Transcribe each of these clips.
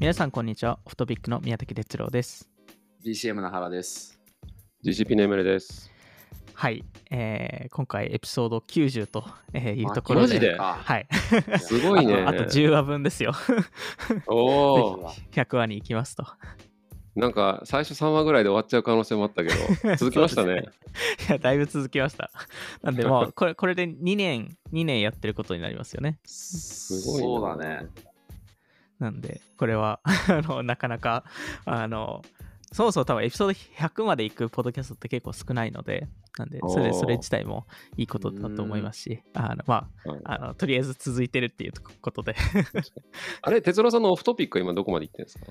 皆さんこんにちは。オフトピックの宮崎哲郎です。 DCM の原です。 GCP のエムレです。 はい、今回エピソード90というところで、 マジではい、 すごいね。 あと10話分ですよ。 おお。 100話に行きますと。 なんか最初3話ぐらいで終わっちゃう可能性もあったけど、続きましたね。 いや、だいぶ続きました。なんでもうこれで2年やってることになりますよね。 すごいな。 そうだね。 なんでこれはなかなかそもそも多分エピソード100まで行くポッドキャストって結構少ないので、なんでそれ自体もいいことだと思いますし、とりあえず続いてるっていうことであれ、哲郎さんのオフトピックは今どこまで行ってるんですか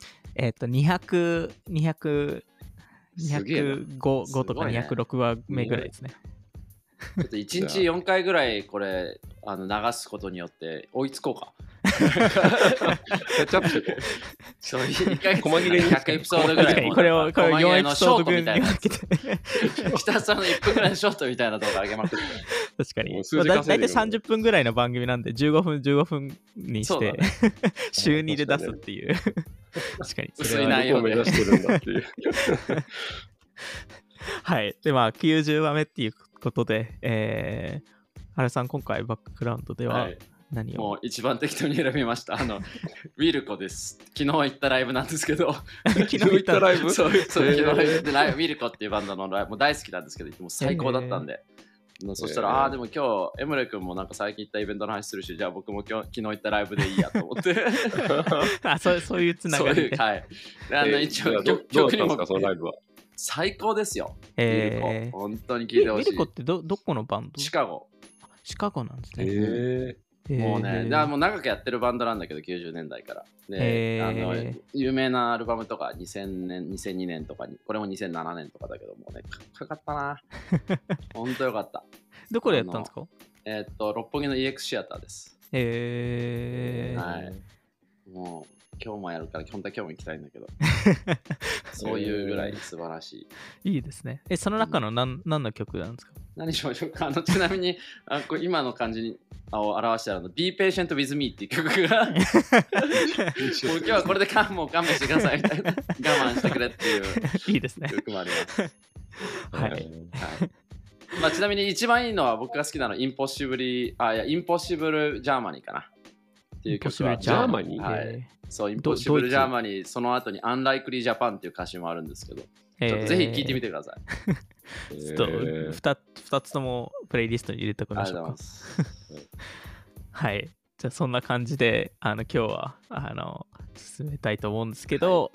？205とか206話目ぐらいですね。 ちょっと1日4回ぐらいこれ流すことによって追いつこうか。 キャッチアップしてこう。 そう1回細切れに 100エピソードぐらい。 これを4エピソード分みたいな。ひたすらの1分ぐらいのショートみたいな動画上げまくって。 確かに。だいたい30分ぐらいの番組なんで15分にして、ね、週2で出すっていう。確かに。 薄い内容で。 目指してるんだっていう。 はい。で、90話目っていうことで、原さん、今回バックグラウンドでは何を、 もう一番適当に選びました。ウィルコです。昨日行ったライブなんですけど。 昨日行ったライブそう、昨日行ったライブ、ウィルコっていうバンドのライブ、もう大好きなんですけど、もう最高だったんで。そしたら、でも今日、エムレ君もなんか最近行ったイベントの話するし、じゃあ僕も昨日行ったライブでいいやと思って。 そういうつながりで。 はい。一応、 曲にもそのライブは最高ですよ。本当に聞いてほしい。 ウィルコってどこのバンド？ シカゴなんですね。 もうね、もう長くやってるバンドなんだけど、90年代から。で、有名なアルバムとか2000年、2002年とかに、これも2007年とかだけどもね、かかったな。ほんとよかった。 どこでやったんですか？ 六本木の EX シアターです。はい。もう今日もやるから本当は今日も行きたいんだけどそういうぐらい素晴らしい。 いいですね。その中の何の曲なんですか？ 何しましょうか。ちなみに今の感じを表してあるBe Patient With Me っていう曲がもう今日はこれでもう勘弁してくださいみたいな我慢してくれっていういいですね。 曲もあります。 はい。 ちなみに一番いいのは僕が好きなのはインポッシブルジャーマニーかなっていう曲は。 ジャーマニー？ はい。そう、インポッシブルジャーマニー、その後に Unlikely Japan っていう歌詞もあるんですけど、ちょっとぜひ聴いてみてください。 ちょっと2つともプレイリストに入れておきましょうか。はい。じゃあそんな感じで今日は進めたいと思うんですけど、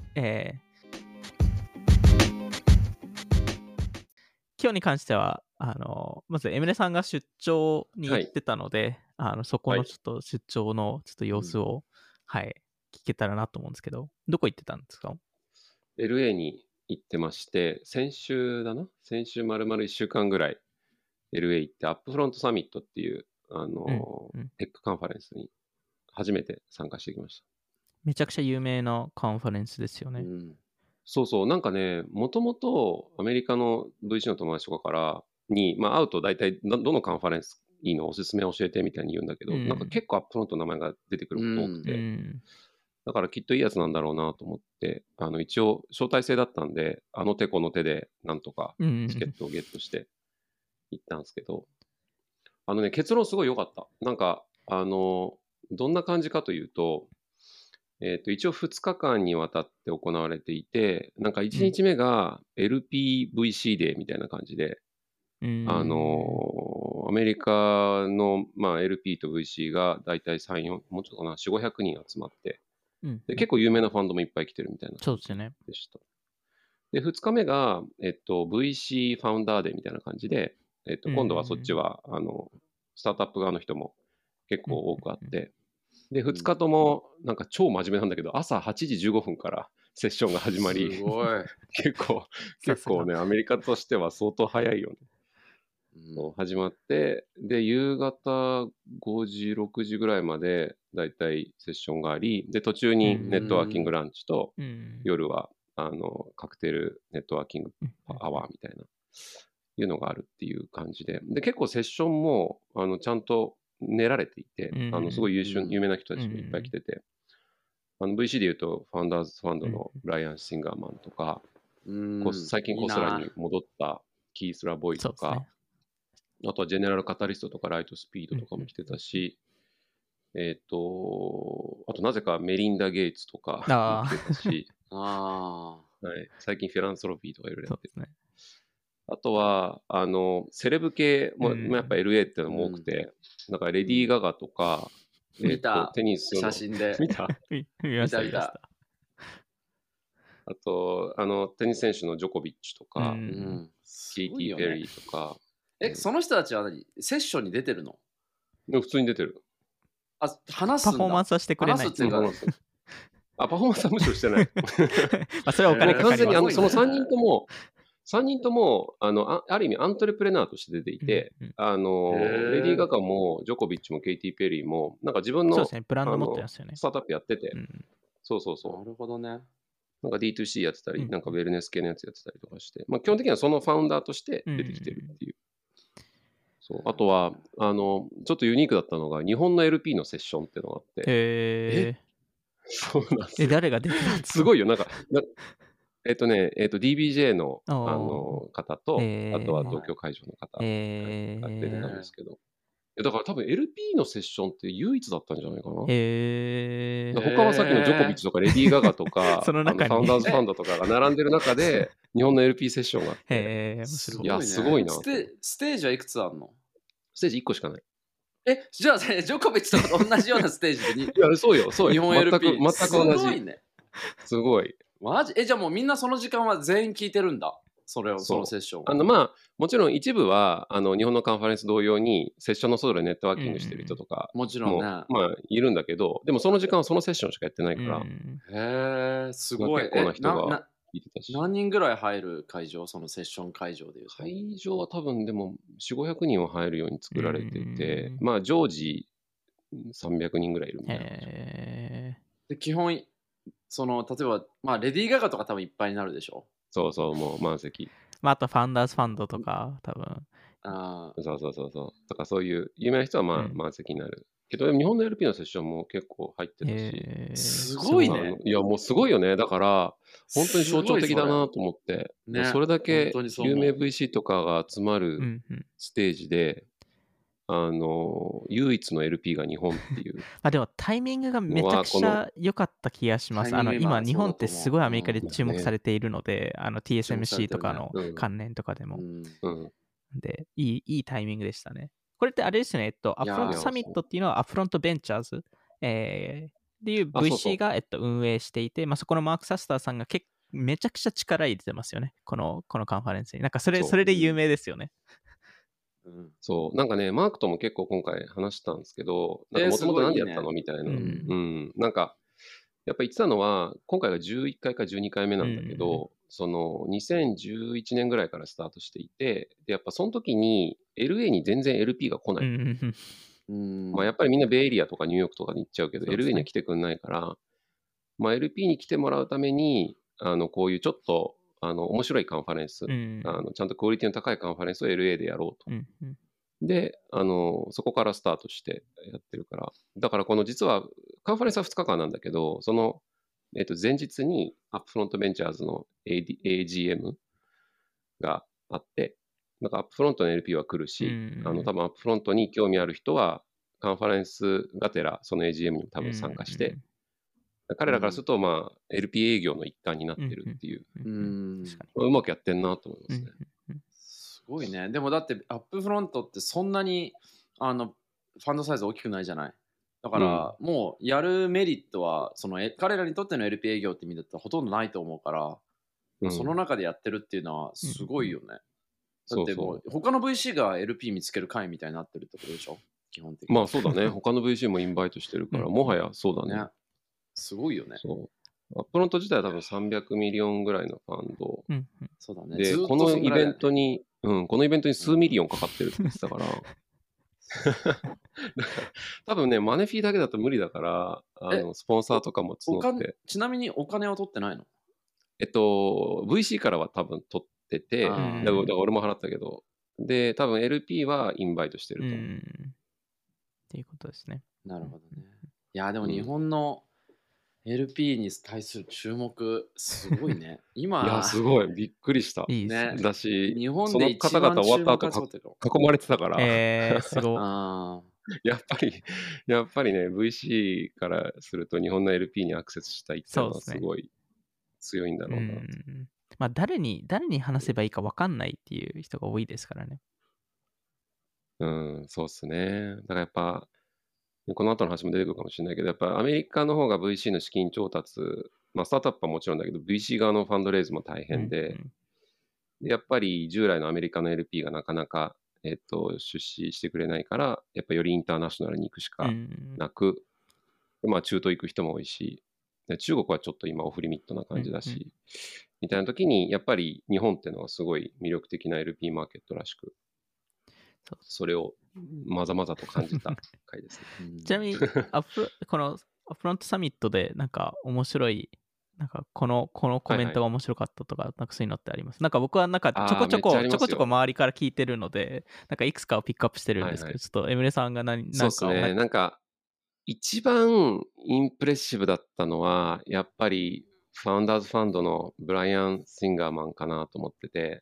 今日に関してはまずエムレさんが出張に行ってたので、そこのちょっと出張のちょっと様子を、聞けたらなと思うんですけど、どこ行ってたんですか？ LA に行ってまして、先週丸々1週間ぐらい LA 行って、アップフロントサミットっていうテックカンファレンスに初めて参加してきました。 めちゃくちゃ有名なカンファレンスですよね。 そうそう、なんかね、もともとアメリカの VC の友達とかからに、会うと大体どのカンファレンスいいのおすすめ教えてみたいに言うんだけど、なんか結構アップフロントの名前が出てくること多くて、だからきっといいやつなんだろうなと思って、一応招待制だったんで、手この手でなんとかチケットをゲットして行ったんですけど、結論すごい良かった。なんか、どんな感じかというと、一応2日間にわたって行われていて、なんか1日目が LPVC デーみたいな感じで、アメリカの、LP と VC がだいたい3、4、もうちょっとかな、4、500人集まって、で結構有名なファンドもいっぱい来てるみたいな感じでした。で、2日目が、VC ファウンダーデーみたいな感じで、今度はそっちはスタートアップ側の人も結構多くあって、で、2日ともなんか超真面目なんだけど、朝8時15分からセッションが始まり、 すごい結構ね、アメリカとしては相当早いよね。始まって、で、夕方5時、6時ぐらいまでだいたいセッションがあり、で、途中にネットワーキングランチと、夜はカクテルネットワーキングアワーみたいな、いうのがあるっていう感じで、で、結構セッションもちゃんと練られていて、すごい有名な人たちもいっぱい来てて、 VC で言うと、ファウンダーズファンドのブライアン・シンガーマンとか、最近コスラに戻ったキース・ラボイとか、あとはジェネラル・カタリストとかライト・スピードとかも来てたし、あとなぜかメリンダ・ゲイツとか来てたし、はい、最近フィランソロフィーとかいろいろやってる。あとは、セレブ系も、やっぱ LA ってのも多くて、なんかレディー・ガガとか、 見たテニスの写真で。 見た見ました見ました。 あと、テニス選手のジョコビッチとか、ケイティ・ペリーとか。 その人たちはセッションに出てるの？ 普通に出てる。 話すんだ。 パフォーマンスはしてくれない。 話すっていうかパフォーマンスはむしろしてない。 それはお金かかります。 その3人とも、ある意味アントレプレナーとして出ていて、レディー・ガガもジョコビッチもケイティ・ペリーも、なんか自分のブランド持ってますよね。 スタートアップやってて、そうそうそう。 なるほどね。 なんか D2C やってたり、なんかウェルネス系のやつやってたりとかして、基本的にはそのファウンダーとして出てきてるっていう。そうあとはちょっとユニークだったのが、日本の LP のセッションっていうのがあって。そうなんですよ。 誰が出てたんですか？ すごいよ。なんか、DBJ の方と、あとは東京会場の方が出てたんですけど。だから多分 LP のセッションって唯一だったんじゃないかな。他はさっきのジョコビッチとかレディー・ガガとか、ファウンダーズファンドとかが並んでる中で、日本の LP セッションがあって。いや、すごいな。 ステージはいくつあるの？ ステージ1個しかない。 じゃあ、ジョコビッチとかと同じようなステージでいや、そうよ、そうよ。 日本 LP。 全く同じ。 すごいね。 すごい。 マジ？じゃあもうみんなその時間は全員聞いてるんだ。そのセッション。 もちろん一部は日本のカンファレンス同様にセッションの外でネットワーキングしてる人とかもちろんね、 いるんだけど、でもその時間はそのセッションしかやってないから、 へえ、すごい。 結構な人が聞いてたし。 何人ぐらい入る会場？そのセッション会場でいうと。 会場は多分でも4、500人は入るように作られてて、常時300人ぐらいいるみたいな。 で基本例えば、レディー・ガガとか多分いっぱいになるでしょ。 そうそう、もう満席。 あとファウンダーズファンドとか、多分。 そう。とかそういう有名な人は満席になる。けど、日本の LP のセッションも結構入ってたし。 すごいね。 いや、もうすごいよね。だから、本当に象徴的だなと思って。それだけ有名 VC とかが集まるステージで、唯一の LP が日本っていう。 でもタイミングがめちゃくちゃ良かった気がします。今、日本ってすごいアメリカで注目されているので、TSMC とかの関連とかでも。で、いいタイミングでしたね。これってあれですよね、アップフロントサミットっていうのはアップフロントベンチャーズっていう VC が運営していて、そこのマーク・サスターさんがめちゃくちゃ力入れてますよね、このカンファレンスに。なんかそれで有名ですよね。 そう、なんかね、マークとも結構今回話したんですけど、もともと何でやったのみたいな。なんか、やっぱ言ってたのは、今回が11回か12回目なんだけど、その2011年ぐらいからスタートしていて、でやっぱその時に LA に全然 LP が来ない。やっぱりみんなベイエリアとかニューヨークとかに行っちゃうけど、LA には来てくんないから、LP に来てもらうために、こういうちょっと面白いカンファレンス、ちゃんとクオリティの高いカンファレンスを LA でやろうと。で、そこからスタートしてやってるから。だからこの実はカンファレンスは2日間なんだけど、その、前日にアップフロントベンチャーズの AGM があって、なんかアップフロントの LP は来るし、多分アップフロントに興味ある人はカンファレンスがてらその AGM に多分参加して、彼らからすると、LP 営業の一環になってるっていう。うまくやってんなと思いますね。 すごいね。でもだって、アップフロントってそんなにファンドサイズ大きくないじゃない。だから、もうやるメリットは、彼らにとっての LP 営業って意味だったらほとんどないと思うから、その中でやってるっていうのはすごいよね。だってもう、他の VC が LP 見つける会みたいになってるってことでしょ、基本的に。 そうだね。他の VC もインバイトしてるから、もはやそうだね。 すごいよね。 アップフロント自体は多分300ミリオンぐらいのファンド。 そうだね。 で、このイベントに数ミリオンかかってるって言ってたから。多分ね、マネフィーだけだと無理だから、スポンサーとかも募って。 ちなみにお金は取ってないの ？VC からは多分取ってて、だから俺も払ったけど、で、多分 LP はインバイトしてると思う。 っていうことですね。 なるほどね。いや、でも日本の LP に対する注目、すごいね。今、 いや、すごい。びっくりした。 いいですね。 ね、 だし、 日本そので一方々終わ番注目った後集まってるの。 囲まれてたから、 すごい。 あやっぱりね、VC からすると日本の LP にアクセスしたいっていうのはそうですね。 すごい強いんだうろうな。 ん。まあ、誰に話せばいいか分かんないっていう人が多いですからね。 うん、そうっすね。だからやっぱ、この後の話も出てくるかもしれないけど、やっぱアメリカの方が VC の資金調達、まあ、スタートアップはもちろんだけど、VC 側のファンドレイズも大変で、でやっぱり従来のアメリカの LP がなかなか、出資してくれないから、やっぱよりインターナショナルに行くしかなく、まあ、中東行く人も多いし、で中国はちょっと今オフリミットな感じだし、みたいな時に、やっぱり日本っていうのはすごい魅力的な LP マーケットらしく、それをまざまざと感じた回ですね。 ちなみにこのアップフロントサミットでなんか面白い、なんかこのコメントが面白かったとか、なんかそういうのってあります。なんか僕はなんかちょこちょこ周りから聞いてるので、なんかいくつかをピックアップしてるんですけど、ちょっとエムレさんがそうですね。なんか一番インプレッシブだったのは、やっぱりファウンダーズファンドのブライアン・シンガーマンかなと思ってて、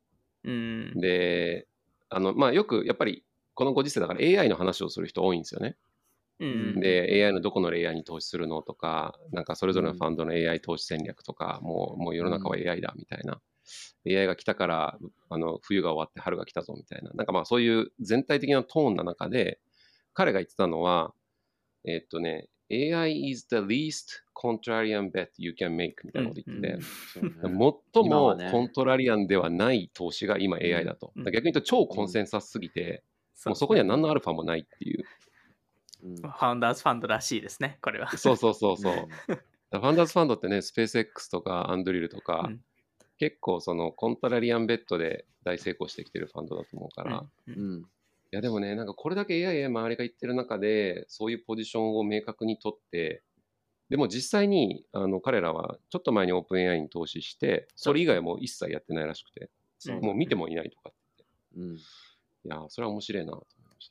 で、まあ、よくやっぱりこのご時世だから AI の話をする人多いんですよね。で、AI のどこの AI に投資するのとか、なんかそれぞれのファンドの AI 投資戦略とか、もう世の中は AI だみたいな。AI が来たから冬が終わって春が来たぞみたいな。なんかまあそういう全体的なトーンの中で、彼が言ってたのは、AI is the least contrarian bet you can make みたいなこと言ってて、最もコントラリアンではない投資が今 AI だと。逆に言うと超コンセンサスすぎて、もうそこには何のアルファもないっていう。 ファウンダーズファンドらしいですね、これは。 そう。ファウンダーズファンドってね、スペース X とかアンドリルとか、結構そのコントラリアンベッドで大成功してきてるファンドだと思うから、いやでもね、なんかこれだけ AI 周りが言ってる中で、そういうポジションを明確に取って、でも実際に彼らはちょっと前にオープン AI に投資して、それ以外はもう一切やってないらしくて、もう見てもいないとかって言って。いや、それは面白いなと思いました。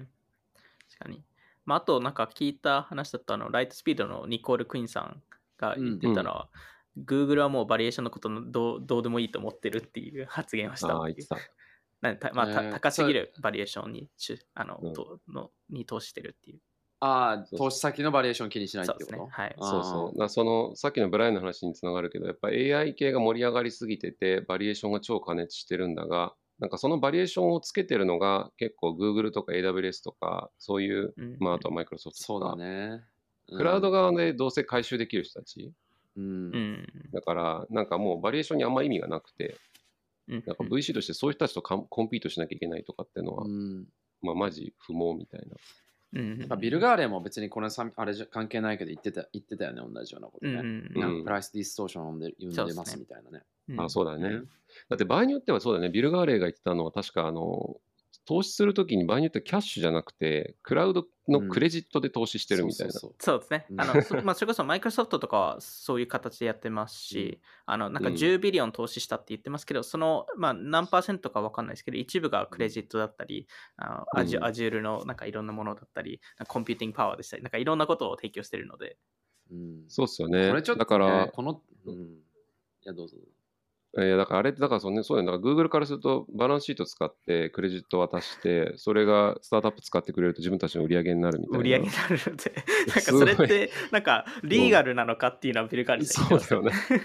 確かに。まあ、あとなんか聞いた話だったライトスピードのニコール・クイーンさんが言ってたのは、Google はもうバリエーションのことのどうでもいいと思ってるっていう発言をしたっていう。高すぎるバリエーションにに投資してるっていう。 投資先のバリエーションを気にしないってこと？ さっきのブライアンの話につながるけど、やっぱり AI 系が盛り上がりすぎてて、バリエーションが超過熱してるんだが、なんかそのバリエーションをつけてるのが結構 Google とか AWS とか、そういう、まああとは Microsoft とか、クラウド側でどうせ回収できる人たち。だから、なんかもうバリエーションにあんま意味がなくて、なんか VC としてそういう人たちとコンピートしなきゃいけないとかっていうのは、まあマジ不毛みたいな。 ビル・ガーレンも別にこれあれじゃ関係ないけど言ってたよね、同じようなことね。なんかプライスディストーションを呼んでますみたいなね。 そうだね。だって場合によってはそうだね、ビル・ガーレンが言ってたのは確か投資するときに場合によってキャッシュじゃなくて、クラウドのクレジットで投資してるみたいな。 そうですね。まあ、それこそマイクロソフトとかはそういう形でやってますし、なんか10ビリオン投資したって言ってますけど、その、まあ、何%か分かんないですけど、一部がクレジットだったり、アジュールのなんかいろんなものだったり、コンピューティングパワーでしたり、なんかいろんなことを提供してるので。 そうっすよね。 これちょっと、 だから、 いや、どうぞ。 だからあれって、だからそうだよ。だから Google からするとバランスシート使ってクレジット渡して、それがスタートアップ使ってくれると自分たちの売り上げになるみたいな。 売り上げになるので、なんかそれって、なんかリーガルなのかっていうのはビル・ガーレンさん言ってましたよね。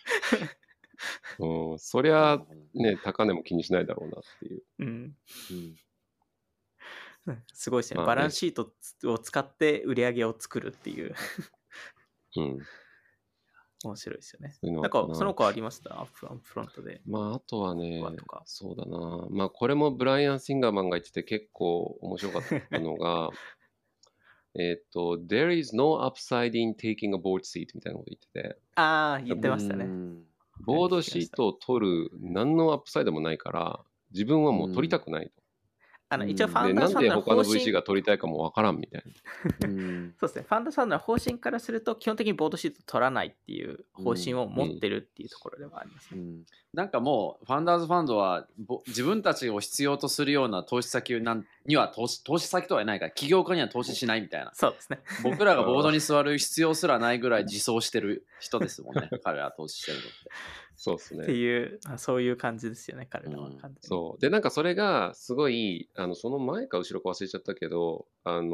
そりゃね、高値も気にしないだろうなっていう。 すごいですね。バランスシートを使って売り上げを作るっていう。面白いですよね。なんかその子ありましたアップフロントで。 まああとはね、そうだな。まあこれもブライアン・シンガーマンが言ってて結構面白かったのが、There is no upside in taking a board seat みたいなこと言ってて。 言ってましたね。 ボードシートを取る何のアップサイドもないから、自分はもう取りたくないと。 一応ファンで、なんでダーズファンドの他の方針 VC が取りたいかもわからんみたいな。 そうですね、ファンダーズファンドの方針からすると基本的にボードシート取らないっていう方針を持ってるっていうところではありますね。 なんかもうファンダーズファンドは自分たちを必要とするような投資先には投資先とはないから起業家には投資しないみたいな。 そうですね。 僕らがボードに座る必要すらないぐらい自走してる人ですもんね。彼ら投資してるのって。 そうですね。 っていうそういう感じですよね、彼らは。 そうで、なんかそれがすごいその前か後ろか忘れちゃったけど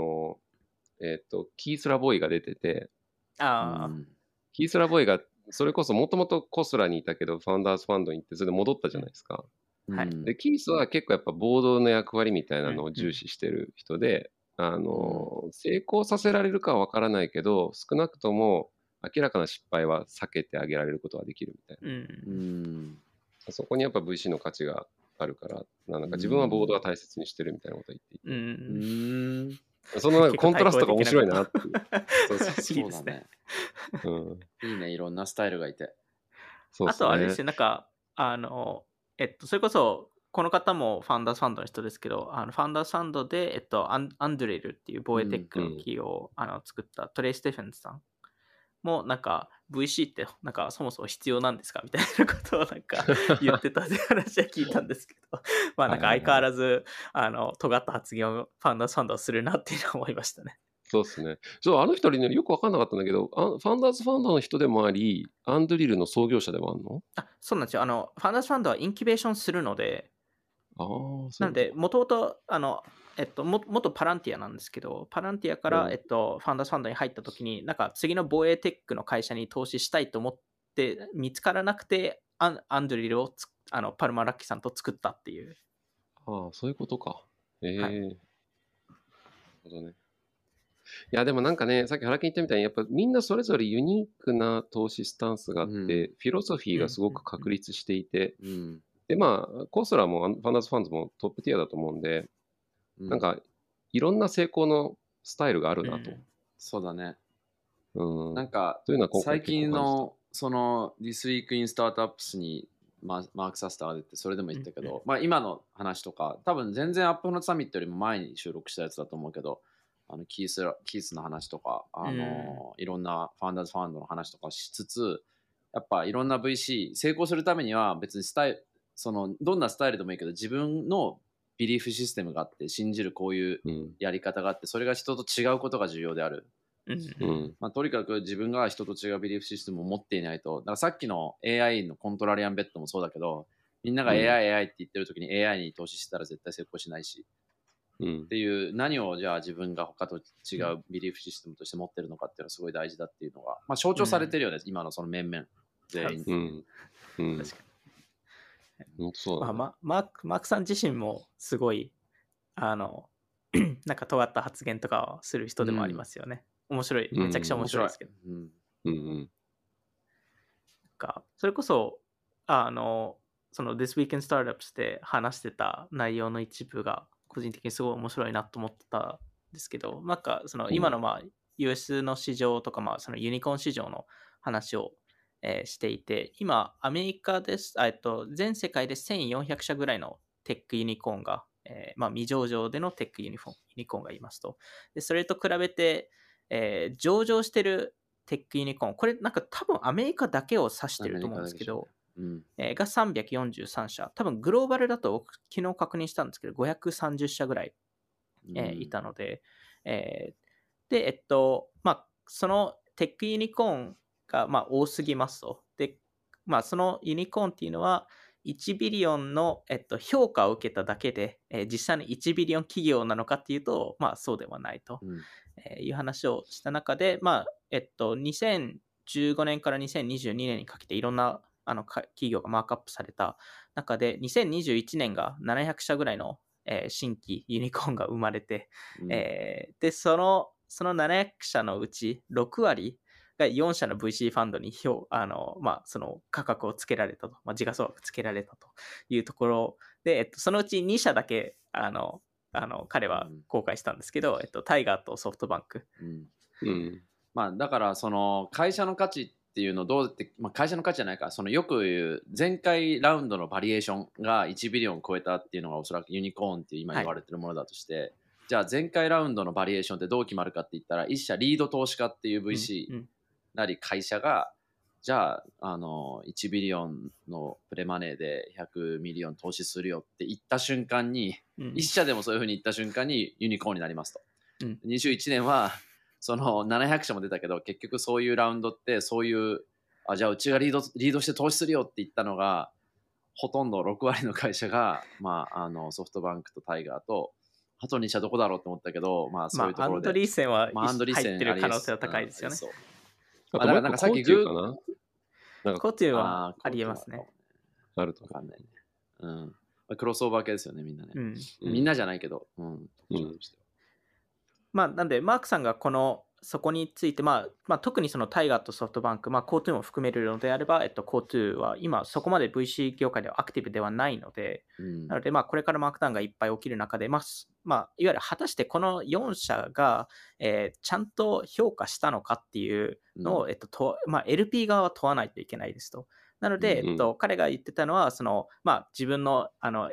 キース・ラボイが出てて、キース・ラボイがそれこそもともとコスラにいたけどファウンダーズファンドに行ってそれで戻ったじゃないですか。でキースは結構やっぱボードの役割みたいなのを重視してる人で、成功させられるかは分からないけど少なくとも明らかな失敗は避けてあげられることができるみたいな、そこにやっぱ VC の価値があるからなんか自分はボードは大切にしてるみたいなことを言っていて、そのなんかコントラストが面白いなっていう。 そうだね。いいね、いろんなスタイルがいて。 あとあれですよ、なんかそれこそこの方もファンダーズファンドの人ですけど、ファンダーズファンドで、アンドレルっていう防衛テックの企業を、作ったトレイ・ステフェンズさんもなんか VC ってなんかそもそも必要なんですかみたいなことをなんか言ってたって話は聞いたんですけどまあなんか相変わらず尖った発言をファンダーズファンドはするなっていうのを思いましたね。 そうですね。あの人ね、よく分かんなかったんだけど、ファンダーズファンドの人でもあり、アンドリルの創業者でもあるの？ そうなんですよ。ファンダーズファンドはインキュベーションするので、 なので、もともと元パランティアなんですけど、パランティアから、ファンダーズファンドに入ったときに、なんか次の防衛テックの会社に投資したいと思って見つからなくて、アンドリルをパルマラッキさんと作ったっていう。 そういうことか。なるほどね。いやでもなんかね、さっき原木言ったみたいにやっぱみんなそれぞれユニークな投資スタンスがあって、フィロソフィーがすごく確立していて、でまあコスラもファンダーズファンズもトップティアだと思うんで、なんかいろんな成功のスタイルがあるなと。 そうだね。なんか最近のその This Week in Startups にマーク・サスターが出てそれでも言ったけど、まあ今の話とか多分全然アップフロントサミットよりも前に収録したやつだと思うけど、キースの話とかいろんなファンダーズファンドの話とかしつつ、やっぱいろんな VC 成功するためには別にどんなスタイルでもいいけど自分のビリーフシステムがあって信じるこういうやり方があって、それが人と違うことが重要である。まあ、とにかく自分が人と違うビリーフシステムを持っていないと。だからさっきの AI のコントラリアンベッドもそうだけど、みんなが AI って言ってる時に AI に投資したら絶対成功しないし、っていう何をじゃあ自分が他と違うビリーフシステムとして持ってるのかっていうのはすごい大事だっていうのが、まあ、象徴されてるよね、今のその面々全員。 確かに。マークさん自身もすごいなんか尖った発言とかをする人でもありますよね。面白い、めちゃくちゃ面白いですけど。それこそその This Week in Startups で話してた内容の一部が個人的にすごい面白いなと思ってたんですけど、なんかその今のまあ US の市場とかまあそのユニコーン市場の話をしていて、今アメリカです、全世界で1400社ぐらいのテックユニコーンがまあ、未上場でのテックユニコーンがいますと。でそれと比べて、上場してるテックユニコーン、これなんか多分アメリカだけを指してると思うんですけど、が343社。多分グローバルだと昨日確認したんですけど、530社ぐらい、いたので、で、まあ、そのテックユニコーンがまあ多すぎますと。で、まあ、そのユニコーンっていうのは、1ビリオンの、評価を受けただけで、実際に1ビリオン企業なのかっていうと、まあそうではないと、いう話をした中で、まあ2015年から2022年にかけていろんな企業がマークアップされた中で、2021年が700社ぐらいの、新規ユニコーンが生まれて、でその700社のうち6割が4社の VC ファンドにまあ、その価格をつけられたと、まあ、時価総額つけられたというところで、そのうち2社だけ彼は公開したんですけど、タイガーとソフトバンク。 まあ、だからその会社の価値っていうのをどうって、会社の価値じゃないか、そのよく言う前回ラウンドのバリエーションが1ビリオン超えたっていうのがおそらくユニコーンっていう今言われてるものだとして、じゃあ前回ラウンドのバリエーションってどう決まるかって言ったら、一社リード投資家っていう VC なり会社が、じゃあ、1ビリオンのプレマネーで100ミリオン投資するよって言った瞬間に、一社でもそういうふうに言った瞬間にユニコーンになりますと。21年はその700社も出たけど、結局そういうラウンドってそういう、じゃあうちがリードして投資するよって言ったのが、ほとんど6割の会社が、ソフトバンクとタイガーと、あと2社どこだろうと思ったけど、そういうところで。 アンドリーセンはアンドリーセン入ってる可能性は高いですよね。 だからなんかさっきグーコーテューはありえますね。 あると。 わかんないね。クロスオーバー系ですよね、みんなね。みんなじゃないけど。 なんで、マークさんがそこについて、特にそのタイガーとソフトバンク、コートゥーも含めるのであれば、コートゥーは今そこまで VC 業界ではアクティブではないので、なので、これからマークダウンがいっぱい起きる中で、いわゆる果たしてこの4社が、ちゃんと評価したのかっていうのを、LP 側は問わないといけないですと。なので、彼が言ってたのは、自分の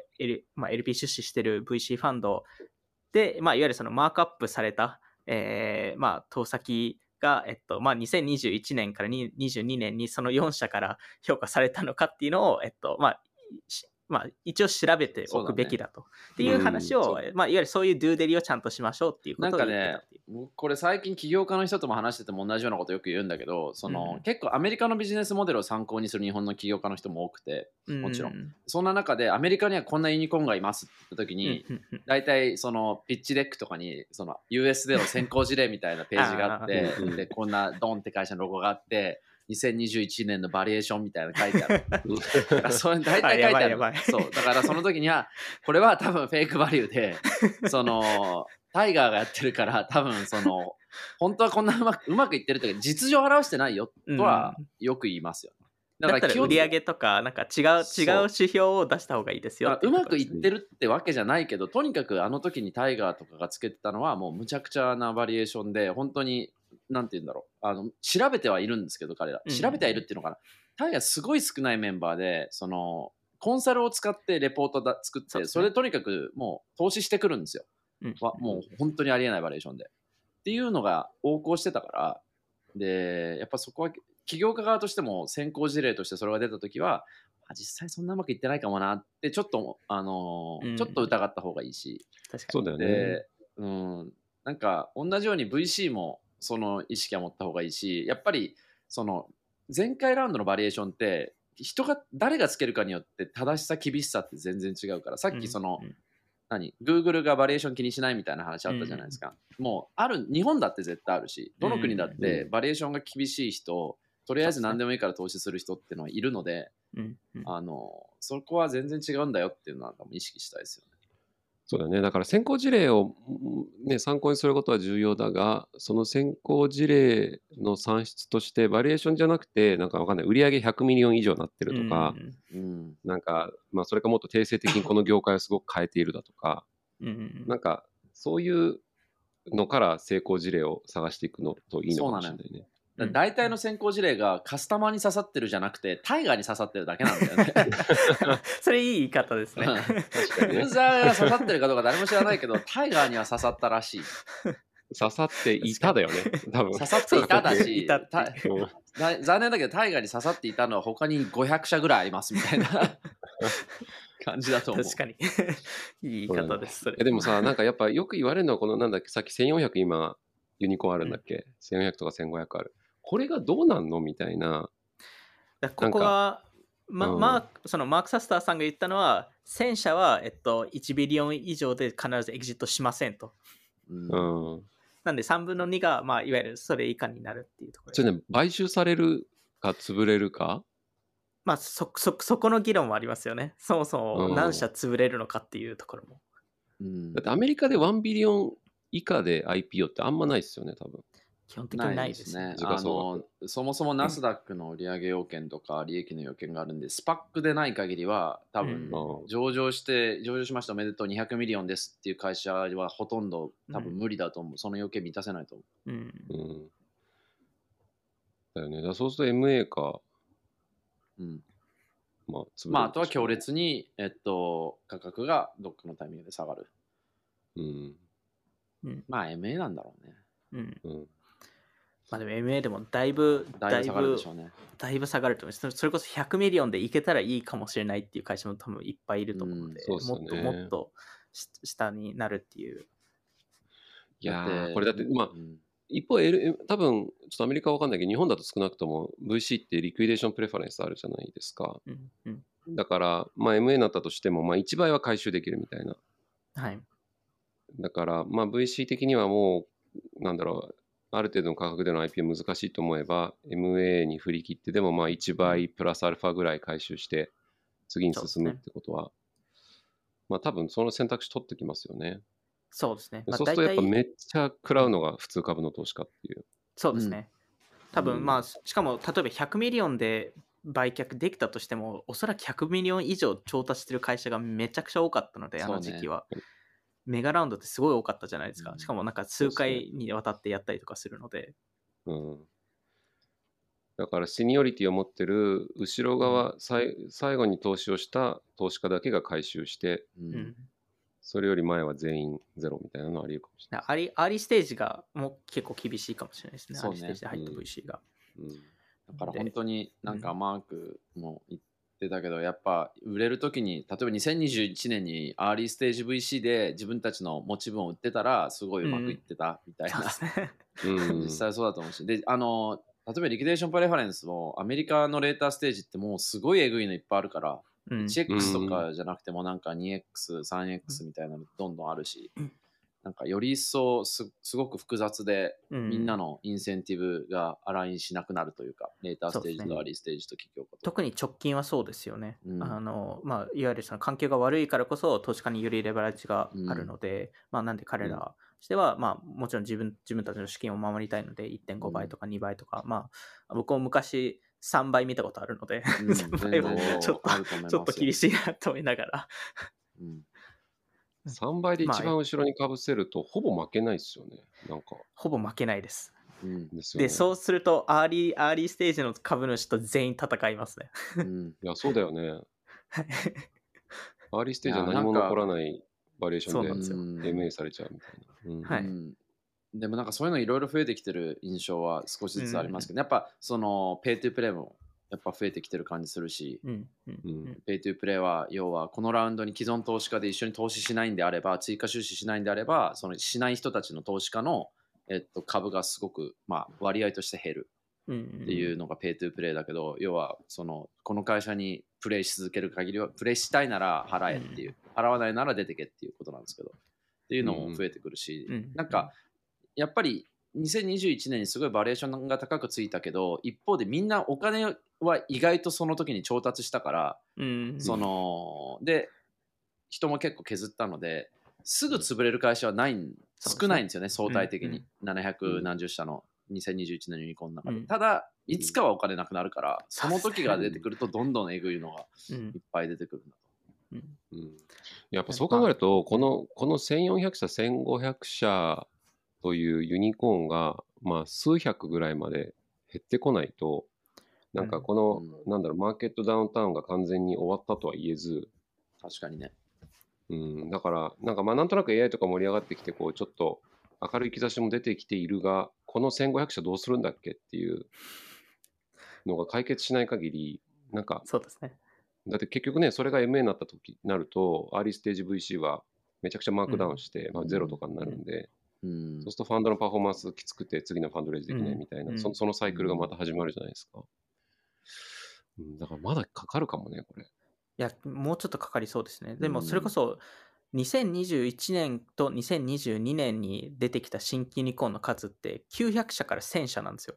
LP 出資している VC ファンドで、いわゆるそのマークアップされた、投先が、2021年から2022年にその4社から評価されたのかっていうのを、一応調べておくべきだと。っていう話を、いわゆるそういうドゥーデリをちゃんとしましょうっていうことを言ってたっていう。 これ最近起業家の人とも話してても同じようなことよく言うんだけど、結構アメリカのビジネスモデルを参考にする日本の起業家の人も多くて、もちろん。そんな中でアメリカにはこんなユニコーンがいますって言った時に、大体そのピッチデックとかにその US での先行事例みたいなページがあってで、こんなドンって会社のロゴがあって、2021年のバリエーションみたいなの書いてある。それ大体書いてある。そう。だからその時には、これは多分フェイクバリューで、タイガーがやってるから、多分本当はこんなうまくいってるというか、実情を表してないよとはよく言いますよ。 だから売上とか、なんか違う指標を出した方がいいですよ。 うまくいってるってわけじゃないけど、とにかくあの時にタイガーとかがつけてたのは、もうむちゃくちゃなバリエーションで、本当に、なんて言うんだろう、調べてはいるんですけど、彼ら調べてはいるっていうのかな、タイガーすごい少ないメンバーで、コンサルを使ってレポート作って、それでとにかくもう投資してくるんですよ。もう本当にありえないバリエーションでっていうのが横行してたから、でやっぱそこは起業家側としても先行事例としてそれが出た時は、実際そんなうまくいってないかもなってちょっとちょっと疑った方がいいし、 確かにそうだよね。なんか同じように VC もその意識は持った方がいいし、やっぱりその前回ラウンドのバリエーションって誰がつけるかによって正しさ厳しさって全然違うから、さっきGoogle がバリエーション気にしないみたいな話あったじゃないですか。もう日本だって絶対あるし、どの国だってバリエーションが厳しい人、とりあえず何でもいいから投資する人っていうのはいるので、そこは全然違うんだよっていうのは意識したいですよね。 そうだね。だから先行事例を、参考にすることは重要だが、その先行事例の算出としてバリエーションじゃなくて、なんかわかんない、売上100ミリオン以上になってるとか、なんか、それかもっと定性的にこの業界をすごく変えているだとか、なんかそういうのから成功事例を探していくのといいのかもしれないね。 大体の先行事例がカスタマーに刺さってるじゃなくてタイガーに刺さってるだけなんだよね。 それいい言い方ですね。 確かにユーザーが刺さってるかどうか誰も知らないけど、タイガーには刺さったらしい。 刺さっていただよね、多分。 刺さっていただし、残念だけどタイガーに刺さっていたのは他に500社ぐらいありますみたいな感じだと思う。 確かにいい言い方です。それでもさ、なんかやっぱよく言われるのはこのなんだっけ、さっき1400今ユニコーンあるんだっけ、1400とか1500ある。これがどうなんのみたいな。 ここはそのマーク・サスターさんが言ったのは、1000社は、1ビリオン以上で必ずエグジットしませんと。なんで3分の2が、いわゆるそれ以下になるっていうところ。 それね、買収されるか潰れるか、 そこの議論もありますよね。そもそも何社潰れるのかっていうところも。 だってアメリカで1ビリオン以下で IPO ってあんまないですよね、多分。 基本的にないですね。 そもそもナスダックの売上要件とか利益の要件があるんで、スパックでない限りは多分上場しましたおめでとう200ミリオンですっていう会社はほとんど多分無理だと思う。その要件満たせないと思う。 だよね。だからそうすると MA か、 うん。 まあ、 まあ、あとは強烈に、価格がどっかのタイミングで下がる。 うん。 まあ、MA なんだろうね。 うん。 うん。 まあでも MA でもだいぶ下がるでしょうね。 だいぶ下がると思います。それこそ100ミリオンでいけたらいいかもしれないっていう会社も多分いっぱいいると思うので、 そうですよね。 もっと下になるっていう。 いやー、これだって、まあ、一方、多分、ちょっとアメリカは分かんないけど、日本だと少なくとも VC ってリクイデーションプレファレンスあるじゃないですか。だから、まあ、MA になったとしても、まあ、1倍は回収できるみたいな。 はい。 だから、まあ、VC 的にはもう、なんだろう、ある程度の価格での IPO 難しいと思えば、MA に振り切ってでも、まあ、1倍プラスアルファぐらい回収して、次に進むってことは、まあ、多分その選択肢取ってきますよね。 そうですね。 そうするとやっぱめっちゃ食らうのが普通株の投資家っていう。 そうですね。多分まあ、しかも例えば100ミリオンで売却できたとしても、おそらく100ミリオン以上調達してる会社がめちゃくちゃ多かったので、あの時期は。メガラウンドってすごい多かったじゃないですか。しかもなんか数回にわたってやったりとかするので。 だからシニオリティを持ってる後ろ側、最後に投資をした投資家だけが回収して、それより前は全員ゼロみたいなのはあり得るかもしれない。 アーリーステージがもう結構厳しいかもしれないですね。アーリーステージで入った VC が。 だから本当になんかマークも言ってたけど、やっぱ売れるときに、例えば2021年にアーリーステージ VC で自分たちの持ち分を売ってたらすごいうまくいってたみたいな、実際そうだと思うし、で例えばリクデーションプレファレンスもアメリカのレーターステージってもうすごいえぐいのいっぱいあるから、1X とかじゃなくてもなんか 2X、3X みたいなのどんどんあるし、なんかより一層すごく複雑で、みんなのインセンティブがアラインしなくなるというか、レーターステージとアリーステージと企業家と。 特に直近はそうですよね。まあ、いわゆるその環境が悪いからこそ投資家によりレバレッジがあるので、まあなんで彼らとしては、まあもちろん自分たちの資金を守りたいので 1.5 倍とか2倍とか、まあ僕も昔3倍見たことあるので、3倍はちょっと厳しいなと思いながら。 3倍で一番後ろにかぶせると、ほぼ負けないですよね。なんか。 ほぼ負けないです。 ですよね。 で、そうするとアーリーステージの株主と全員戦いますね。 いや、そうだよね。アーリーステージは何も残らないバリエーションで MA されちゃうみたいな。 でもなんかそういうのいろいろ増えてきてる印象は少しずつありますけど、やっぱそのペイトゥープレイもやっぱ増えてきてる感じするし、ペイトゥープレイは要はこのラウンドに既存投資家で一緒に投資しないんであれば、追加出資しないんであれば、そのしない人たちの投資家の、株がすごく、まあ、割合として減るっていうのがペイトゥープレイだけど、要はこの会社にプレイし続ける限りは、プレイしたいなら払えっていう、払わないなら出てけっていうことなんですけど、っていうのも増えてくるし、なんかやっぱり2021年にすごいバリエーションが高くついたけど、一方でみんなお金は意外とその時に調達したから、で人も結構削ったので、すぐ潰れる会社は少ないんですよね、相対的に。700何十社の2021年のユニコーンの中で。ただ、いつかはお金なくなるから、その時が出てくるとどんどんえぐいのがいっぱい出てくるんだと。 やっぱそう考えると、この1400社、1500社というユニコーンが、まあ、数百ぐらいまで減ってこないと、なんかこの、なんだろう、マーケットダウンタウンが完全に終わったとは言えず、 確かにね。 だから、なんかまあなんとなく AI とか盛り上がってきて、こうちょっと明るい兆しも出てきているが、この1500社どうするんだっけっていうのが解決しない限り、なんか、 そうですね。 だって結局ね、それが MA になった時になると、アーリーステージ VC はめちゃくちゃマークダウンして、まあ、ゼロとかになるんで、そうするとファンドのパフォーマンスきつくて次のファンドレイズできないみたいな、そのサイクルがまた始まるじゃないですか。だからまだかかるかもね、これ。 いや、もうちょっとかかりそうですね。でもそれこそ2021年と2022年に出てきた新規ユニコーンの数って900社から1000社なんですよ。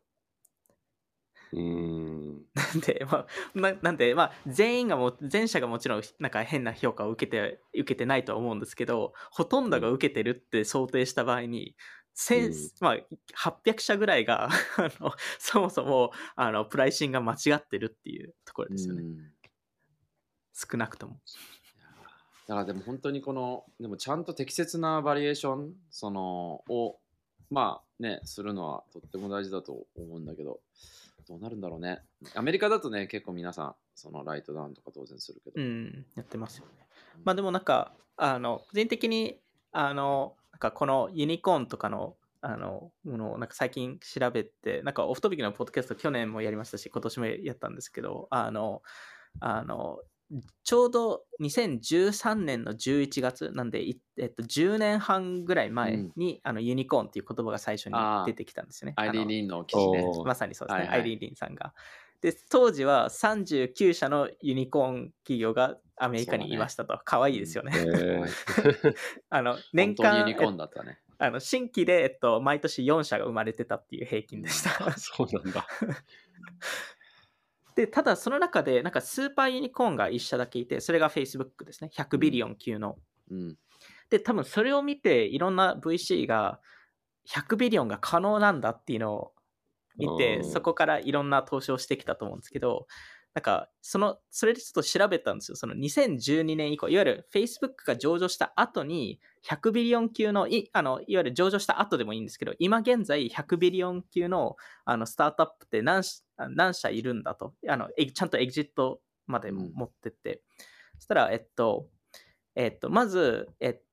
なんで、まあ、全社がもちろんなんか変な評価を受けてないとは思うんですけど、ほとんどが受けてるって想定した場合に、まあ、800社ぐらいがそもそもプライシングが間違ってるっていうところですよね。少なくとも。 だからでも本当にでもちゃんと適切なバリエーションをまあねするのはとっても大事だと思うんだけど、 どうなるんだろうね。アメリカだとね、結構皆さん、そのライトダウンとか当然するけど。 やってますよね。まあでもなんか、個人的に、なんかこのユニコーンとかの、ものをなんか最近調べて、なんかオフトピックのポッドキャスト去年もやりましたし、今年もやったんですけど、ちょうど2013年の11月なんで、10年半ぐらい前に、ユニコーンっていう言葉が最初に出てきたんですよね。 アイリーン・リンの記事ね。 まさにそうですね、 はいはいアイリーン・リンさんが。で、当時は39社のユニコーン企業がアメリカにいましたと。可愛いですよね。年本当にユ間ニコーンだったね。 新規で、毎年4社が生まれてたっていう平均でした。 そうなんだ。 で、ただその中で、なんかスーパーユニコーンが1社だけいて、それが Facebook ですね。100ビリオン級の。で、多分それを見て、いろんな VC が100ビリオンが可能なんだっていうのを見て、そこからいろんな投資をしてきたと思うんですけど、なんかそれでちょっと調べたんですよ。その2012年以降、いわゆる Facebook が上場した後に100ビリオン級のいわゆる上場した後でもいいんですけど、今現在100ビリオン級のスタートアップって何社いるんだと、ちゃんとエグジットまで持ってって、そしたらまず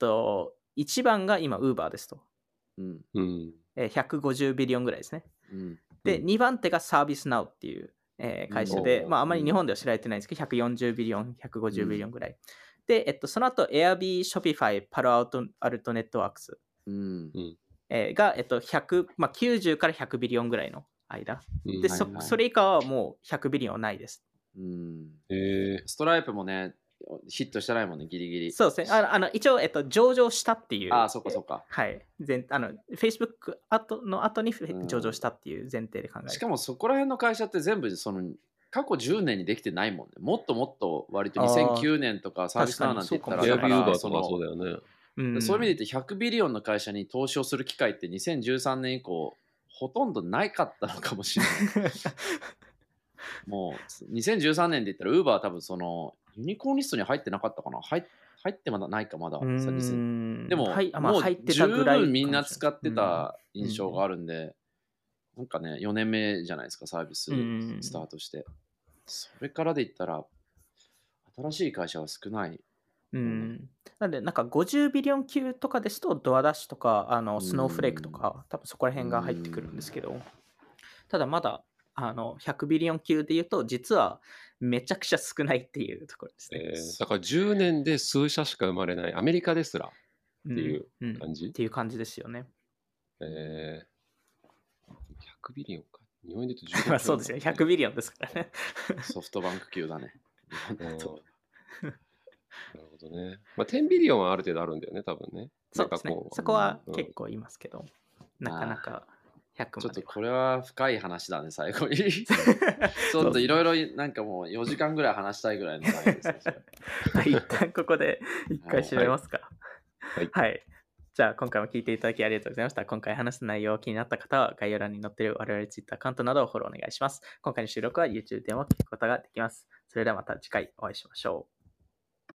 1番が今 Uber ですと。150ビリオンぐらいですね。で、2番手がサービスナウっていう会社で、あまり日本では知られてないんですけど、140ビリオン、150ビリオンぐらい。で、その後、Airb、Shopify、パロアルトネットワークスが、90から100ビリオンぐらいの間。で、それ以下はもう100ビリオンはないです。 ストライプもね、ヒットしてないもんね、ギリギリ。 そうですね。一応、上場したっていう。 そっかそっか。 はい。Facebook の後に上場したっていう前提で考える。 しかもそこら辺の会社って全部過去10年にできてないもんね。もっともっと割と2009年とかサービスナウなんて言ったら、 だからそうだよね。 そういう意味で言って100ビリオンの会社に投資をする機会って2013年以降ほとんどないかったのかもしれない。もう2013年で言ったら Uber は多分ユニコーンリストに入ってなかったかな。入ってまだないかまだ。でも、もう十分みんな使ってた印象があるんで、なんかね、4年目じゃないですか、サービススタートして。それからで言ったら、新しい会社は少ない。 なんで、なんか50ビリオン級とかですと、ドアダッシュとか、スノーフレークとか、多分そこら辺が入ってくるんですけど、ただまだ、100ビリオン級で言うと、実はめちゃくちゃ少ないっていうところですね。 だから10年で数社しか生まれない、アメリカですらっていう感じ、 っていう感じですよね。 100ビリオンか。日本で言うと10 まあそうですね、100ビリオンですからね。 ソフトバンク級だね。 なるほどね。10ビリオンはある程度あるんだよね、多分ね。 そうですね。そこは結構言いますけど、なかなか100までは。 ちょっとこれは深い話だね、最後に。ちょっといろいろなんかもう4時間ぐらい話したいぐらいの内容ですね。 一旦ここで一回締めますか。はい。じゃあ今回も聞いていただきありがとうございました。今回話す内容気になった方は概要欄に載っている我々 Twitter アカウントなどをフォローお願いします。今回の収録は YouTube でも聞くことができます。それではまた次回お会いしましょう。